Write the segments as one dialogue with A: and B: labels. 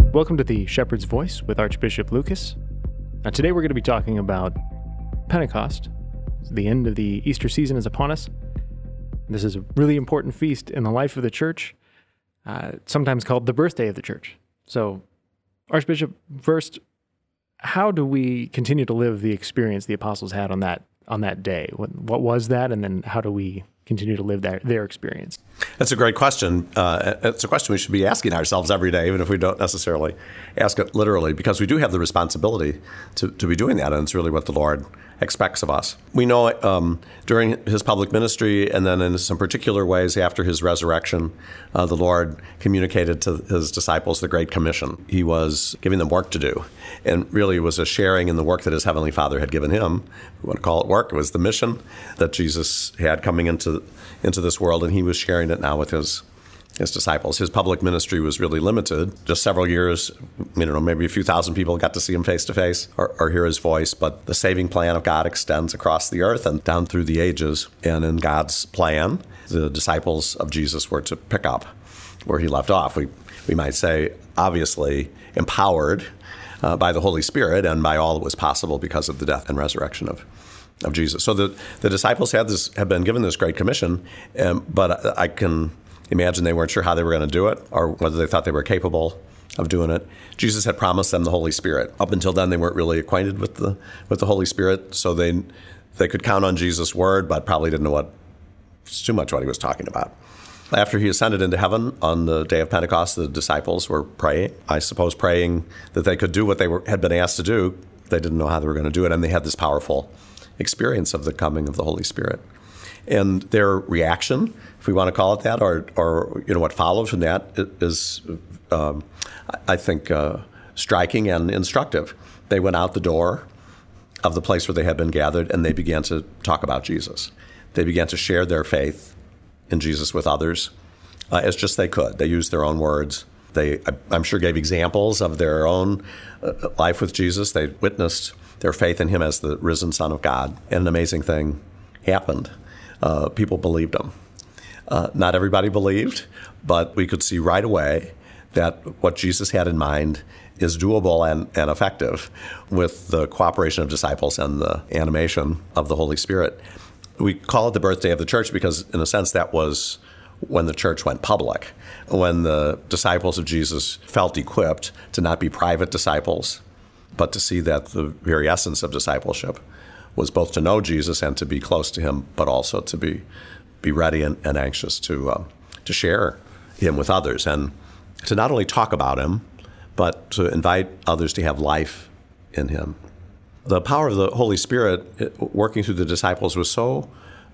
A: Welcome to the Shepherd's Voice with Archbishop Lucas. Now, today we're going to be talking about Pentecost. The end of the Easter season is upon us. This is a really important feast in the life of the church, sometimes called the birthday of the church. So, Archbishop, first, how do we continue to live the experience the apostles had on that day? What was that, and then how do we continue to live their experience?
B: That's a great question. It's a question we should be asking ourselves every day, even if we don't necessarily ask it literally, because we do have the responsibility to be doing that, and it's really what the Lord expects of us. We know during his public ministry, and then in some particular ways after his resurrection, the Lord communicated to his disciples the Great Commission. He was giving them work to do, and really it was a sharing in the work that his Heavenly Father had given him. We want to call it work. It was the mission that Jesus had coming into this world, and he was sharing it now with his disciples. His public ministry was really limited. Just several years, maybe a few thousand people got to see him face to face or hear his voice. But the saving plan of God extends across the earth and down through the ages. And in God's plan, the disciples of Jesus were to pick up where he left off. We might say, obviously, empowered by the Holy Spirit and by all that was possible because of the death and resurrection of Jesus. So the disciples had been given this Great Commission, but I can imagine they weren't sure how they were going to do it or whether they thought they were capable of doing it. Jesus had promised them the Holy Spirit. Up until then, they weren't really acquainted with the Holy Spirit, so they could count on Jesus' word, but probably didn't know too much what he was talking about. After he ascended into heaven on the day of Pentecost, the disciples were praying, praying that they could do what they had been asked to do. They didn't know how they were going to do it, and they had this powerful experience of the coming of the Holy Spirit. And their reaction, if we want to call it that, or what followed from that is, I think, striking and instructive. They went out the door of the place where they had been gathered, and they began to talk about Jesus. They began to share their faith in Jesus with others as just they could. They used their own words. They, I'm sure, gave examples of their own life with Jesus. They witnessed their faith in him as the risen Son of God. And an amazing thing happened. People believed him. Not everybody believed, but we could see right away that what Jesus had in mind is doable and effective with the cooperation of disciples and the animation of the Holy Spirit. We call it the birthday of the church because, in a sense, that was when the church went public, when the disciples of Jesus felt equipped to not be private disciples, but to see that the very essence of discipleship was both to know Jesus and to be close to him, but also to be ready and anxious to share him with others and to not only talk about him, but to invite others to have life in him. The power of the Holy Spirit working through the disciples was so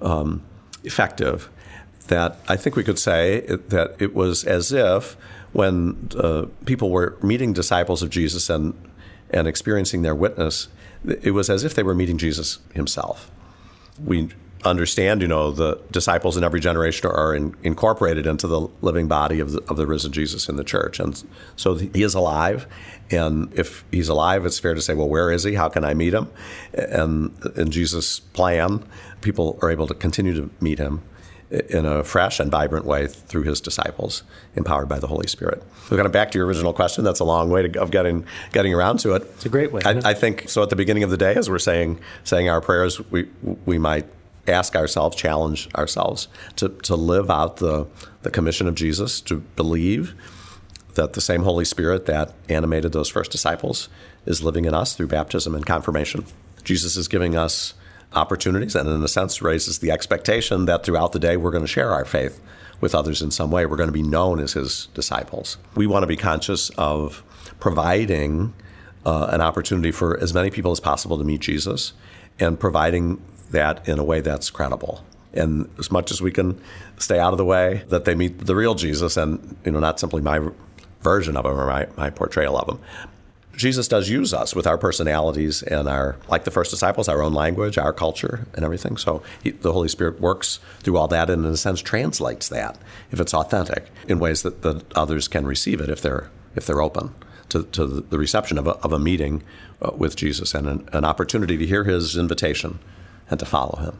B: effective that I think we could say that it was as if when people were meeting disciples of Jesus and experiencing their witness, it was as if they were meeting Jesus himself. We understand, the disciples in every generation are incorporated into the living body of the risen Jesus in the church. And so he is alive. And if he's alive, it's fair to say, well, where is he? How can I meet him? And in Jesus' plan, people are able to continue to meet him in a fresh and vibrant way through his disciples, empowered by the Holy Spirit. So kind of back to your original question, that's a long way of getting around to it.
A: It's a great way.
B: I think, so at the beginning of the day, as we're saying our prayers, we might ask ourselves, challenge ourselves to live out the commission of Jesus, to believe that the same Holy Spirit that animated those first disciples is living in us through baptism and confirmation. Jesus is giving us opportunities and, in a sense, raises the expectation that throughout the day we're going to share our faith with others in some way. We're going to be known as his disciples. We want to be conscious of providing an opportunity for as many people as possible to meet Jesus and providing that in a way that's credible. And as much as we can stay out of the way, that they meet the real Jesus and, not simply my version of him or my portrayal of him. Jesus does use us with our personalities and like the first disciples, our own language, our culture, and everything. So the Holy Spirit works through all that and, in a sense, translates that, if it's authentic, in ways that others can receive it if they're open to the reception of a meeting with Jesus and an opportunity to hear his invitation and to follow him.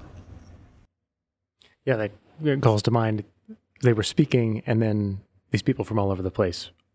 A: Yeah, that calls to mind. They were speaking, and then these people from all over the place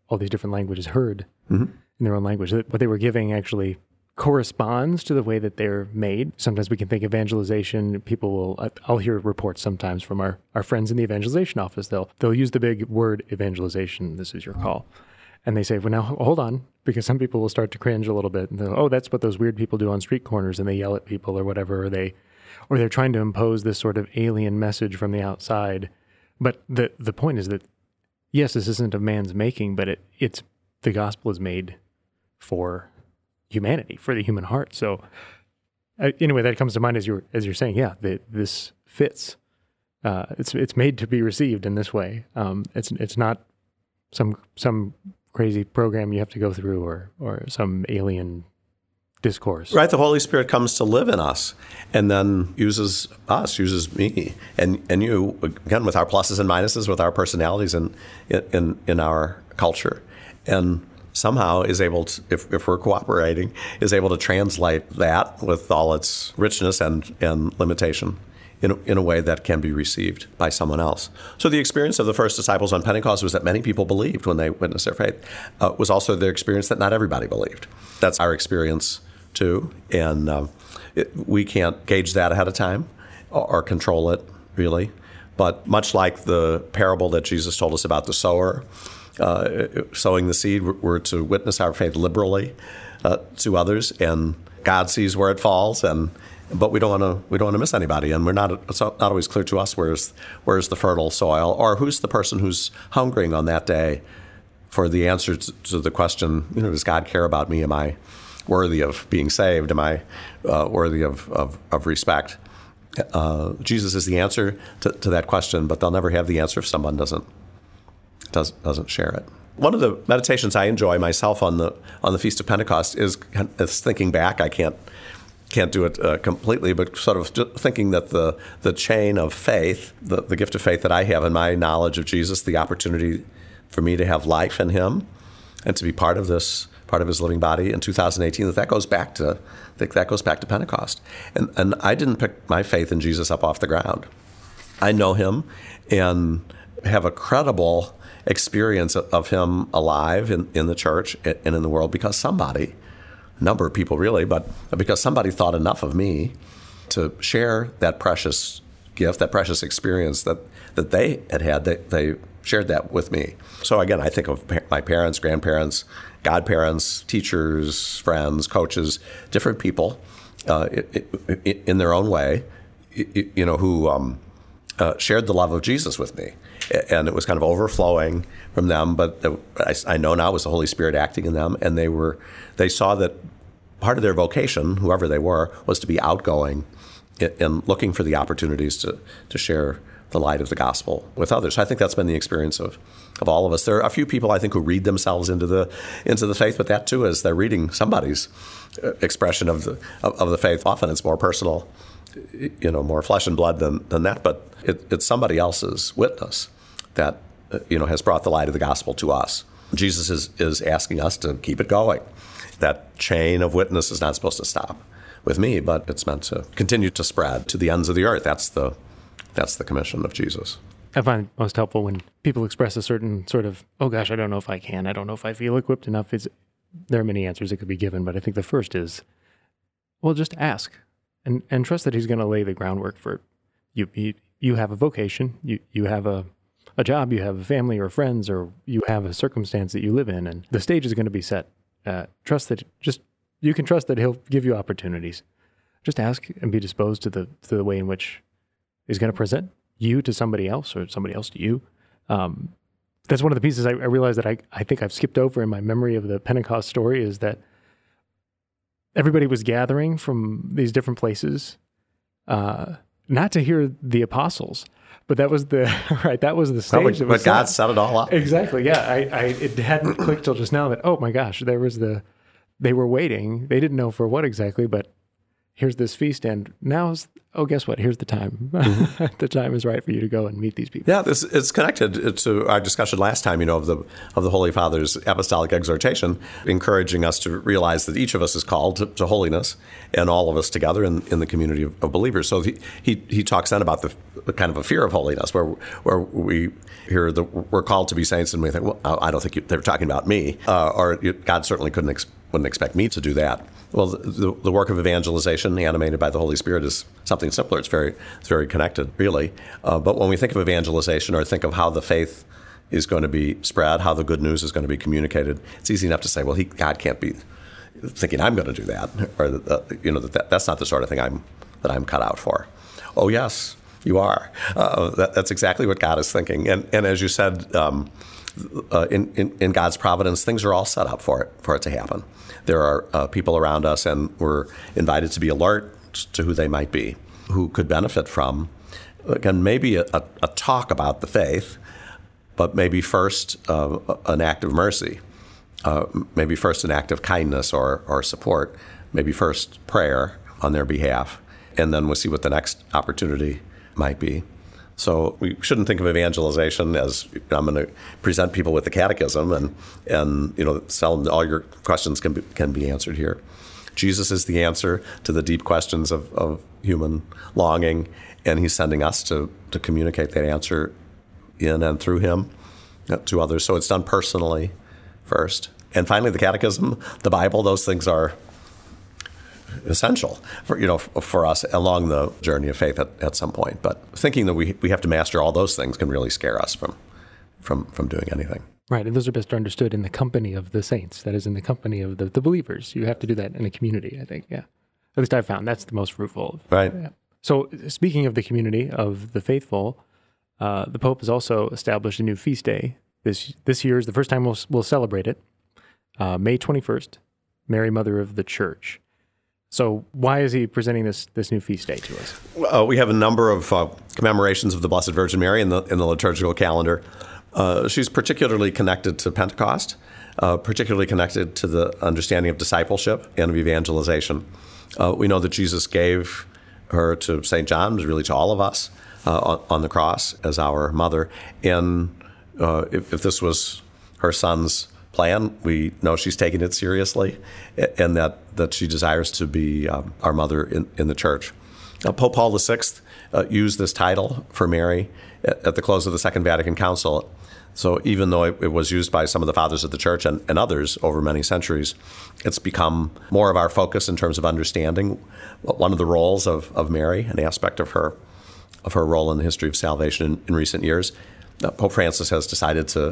A: all these different languages heard in their own language. What they were giving actually corresponds to the way that they're made. Sometimes we can think evangelization, I'll hear reports sometimes from our friends in the evangelization office. They'll use the big word evangelization, this is your call. And they say, well, now hold on, because some people will start to cringe a little bit. And oh, that's what those weird people do on street corners, and they yell at people or whatever, or they're trying to impose this sort of alien message from the outside. But the point is that, yes, this isn't of man's making, but it's the gospel is made for humanity, for the human heart. So anyway, that comes to mind as you're saying, yeah, this fits. It's made to be received in this way. It's not some crazy program you have to go through or some alien discourse.
B: Right, the Holy Spirit comes to live in us and then uses me and you, again, with our pluses and minuses, with our personalities and in our culture. And somehow is able to, if we're cooperating, is able to translate that with all its richness and limitation in a way that can be received by someone else. So the experience of the first disciples on Pentecost was that many people believed when they witnessed their faith. Was also their experience that not everybody believed. That's our experience too, and we can't gauge that ahead of time or control it, really. But much like the parable that Jesus told us about the sower, sowing the seed, we're to witness our faith liberally to others, and God sees where it falls, but we don't want to miss anybody, and it's not always clear to us where's the fertile soil, or who's the person who's hungering on that day for the answer to the question, does God care about me? Am I worthy of being saved? Am I worthy of respect? Jesus is the answer to that question, but they'll never have the answer if someone doesn't share it. One of the meditations I enjoy myself on the Feast of Pentecost is thinking back. I can't do it completely, but sort of thinking that the chain of faith, the gift of faith that I have in my knowledge of Jesus, the opportunity for me to have life in Him and to be part of His living body in 2018, that goes back to Pentecost. And I didn't pick my faith in Jesus up off the ground. I know Him and have a credible experience of Him alive in the church and in the world because somebody, a number of people really, but because somebody thought enough of me to share that precious gift, that precious experience that they had, they shared that with me. So again, I think of my parents, grandparents, godparents, teachers, friends, coaches, different people in their own way, who shared the love of Jesus with me. And it was kind of overflowing from them, but I know now it was the Holy Spirit acting in them, and they saw that part of their vocation, whoever they were, was to be outgoing and looking for the opportunities to share the light of the gospel with others. So I think that's been the experience of all of us. There are a few people, I think, who read themselves into the faith, but that too is they're reading somebody's expression of the faith. Often it's more personal, more flesh and blood than that, but it's somebody else's witness that has brought the light of the gospel to us. Jesus is asking us to keep it going. That chain of witness is not supposed to stop with me, but it's meant to continue to spread to the ends of the earth. That's the commission of Jesus.
A: I find it most helpful when people express a certain sort of, oh gosh, I don't know if I can. I don't know if I feel equipped enough. There are many answers that could be given, but I think the first is, well, just ask and trust that He's going to lay the groundwork for you. You have a vocation. You have a job. You have a family or friends, or you have a circumstance that you live in, and the stage is going to be set. You can trust that He'll give you opportunities. Just ask and be disposed to the way in which He's going to present you to somebody else or somebody else to you. That's one of the pieces I realized that I think I've skipped over in my memory of the Pentecost story, is that everybody was gathering from these different places, not to hear the apostles, but that was the stage.
B: But God set it all up.
A: Exactly. Yeah. It hadn't clicked till just now that, oh my gosh, they were waiting. They didn't know for what exactly, but here's this feast, and guess what? Here's the time. The time is right for you to go and meet these people.
B: Yeah, it's connected to our discussion last time, of the Holy Father's apostolic exhortation, encouraging us to realize that each of us is called to holiness, and all of us together in the community of believers. So he talks then about the kind of a fear of holiness, where we hear we're called to be saints, and we think, well, I don't think they're talking about me, or God certainly wouldn't expect me to do that. Well, the work of evangelization, animated by the Holy Spirit, is something simpler. It's very connected, really. But when we think of evangelization, or think of how the faith is going to be spread, how the good news is going to be communicated, it's easy enough to say, well, God can't be thinking I'm going to do that, or that's not the sort of thing that I'm cut out for. Oh, yes, you are. That's exactly what God is thinking. And as you said, in God's providence, things are all set up for it to happen. There are people around us, and we're invited to be alert to who they might be, who could benefit from, again, maybe a talk about the faith, but maybe first an act of mercy, maybe first an act of kindness or support, maybe first prayer on their behalf, and then we'll see what the next opportunity might be. So we shouldn't think of evangelization as I'm going to present people with the catechism and tell them all your questions can be answered here. Jesus is the answer to the deep questions of human longing, and he's sending us to communicate that answer in and through him to others. So it's done personally first. And finally, the catechism, the Bible, those things are essential for us along the journey of faith at some point. But thinking that we have to master all those things can really scare us from doing anything.
A: Right, and those are best understood in the company of the saints. That is, in the company of the believers. You have to do that in a community, I think. Yeah, at least I've found that's the most fruitful.
B: Right.
A: Yeah. So speaking of the community of the faithful, the Pope has also established a new feast day. This year is the first time we'll celebrate it. May 21st, Mary, Mother of the Church. So why is he presenting this new feast day to us?
B: We have a number of commemorations of the Blessed Virgin Mary in the liturgical calendar. She's particularly connected to Pentecost, particularly connected to the understanding of discipleship and of evangelization. We know that Jesus gave her to St. John, really to all of us, on the cross as our mother. And if this was her son's plan, we know she's taking it seriously, and that she desires to be our mother in the church. Pope Paul VI used this title for Mary at the close of the Second Vatican Council. So even though it was used by some of the fathers of the church and others over many centuries, it's become more of our focus in terms of understanding one of the roles of Mary, an aspect of her role in the history of salvation in recent years. Pope Francis has decided to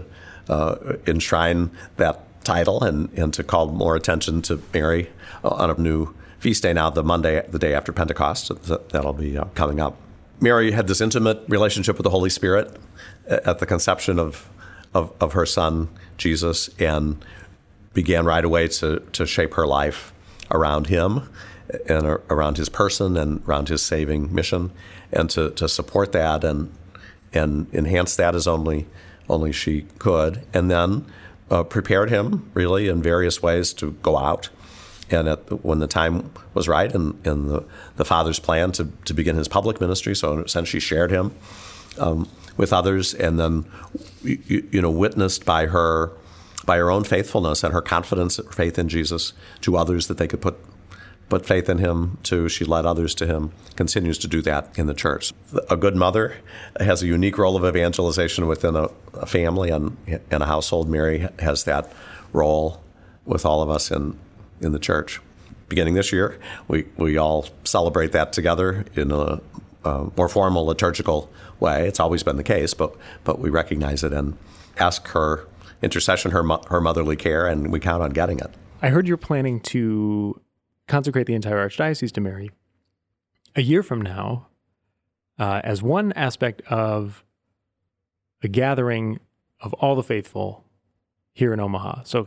B: enshrine that title and to call more attention to Mary on a new feast day now, the day after Pentecost. That'll be coming up. Mary had this intimate relationship with the Holy Spirit at the conception of her son, Jesus, and began right away to shape her life around him and around his person and around his saving mission, and to support that and enhance that as only she could, and then prepared him really in various ways to go out. And when the time was right and the Father's plan to begin his public ministry, so in a sense she shared him with others, and then witnessed by her own faithfulness and her confidence, faith in Jesus to others, that they could put faith in him too. She led others to him, continues to do that in the church. A good mother has a unique role of evangelization within a family and a household. Mary has that role with all of us in the church. Beginning this year, we all celebrate that together in a more formal liturgical way. It's always been the case, but we recognize it and ask her intercession, her motherly care, and we count on getting it.
A: I heard you're planning to consecrate the entire archdiocese to Mary a year from now as one aspect of a gathering of all the faithful here in Omaha. So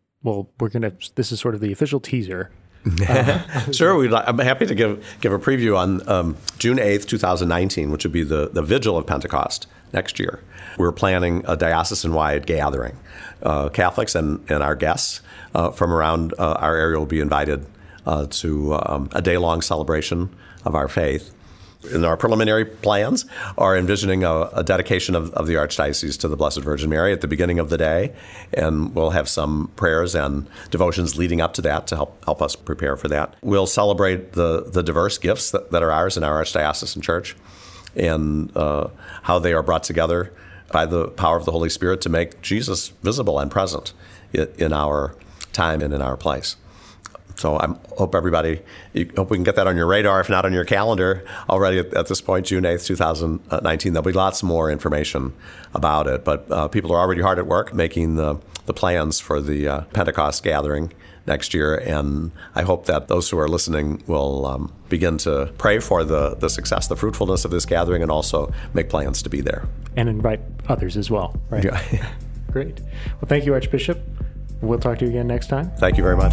A: this is sort of the official teaser.
B: Sure, I'm happy to give a preview on June 8th, 2019, which would be the vigil of Pentecost next year. We're planning a diocesan-wide gathering. Catholics and our guests from around our area will be invited to a day-long celebration of our faith. In our preliminary plans are envisioning a dedication of the Archdiocese to the Blessed Virgin Mary at the beginning of the day, and we'll have some prayers and devotions leading up to that to help us prepare for that. We'll celebrate the diverse gifts that are ours in our Archdiocesan Church and how they are brought together by the power of the Holy Spirit to make Jesus visible and present in our time and in our place. So I hope hope we can get that on your radar, if not on your calendar already at this point, June 8th, 2019. There'll be lots more information about it, but people are already hard at work making the plans for the Pentecost gathering next year, and I hope that those who are listening will begin to pray for the success, the fruitfulness of this gathering, and also make plans to be there.
A: And invite others as well, right?
B: Yeah.
A: Great. Well, thank you, Archbishop. We'll talk to you again next time.
B: Thank you very much.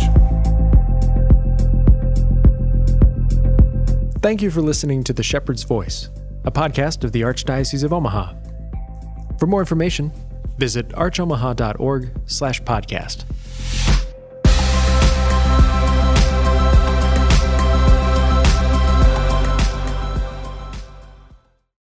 A: Thank you for listening to The Shepherd's Voice, a podcast of the Archdiocese of Omaha. For more information, visit archomaha.org/podcast.